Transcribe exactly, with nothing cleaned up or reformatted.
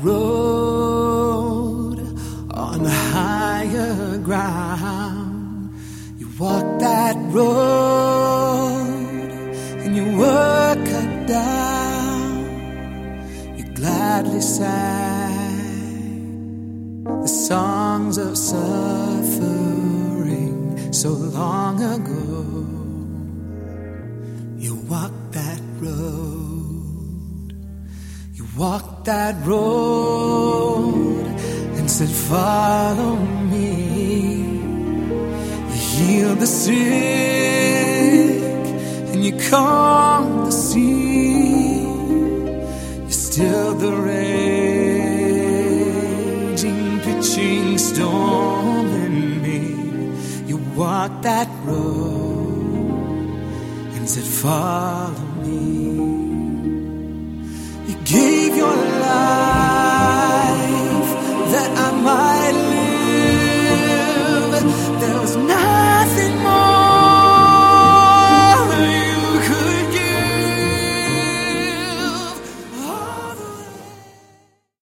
road on higher ground. You walked that road and you were cut down. You gladly sang the songs of suffering so long ago. You walked that road, you walked that road and said, follow me. You healed the sick and you calmed the sea. You stilled the raging, pitching storm in me. You walked that road and said, follow me. You gave your life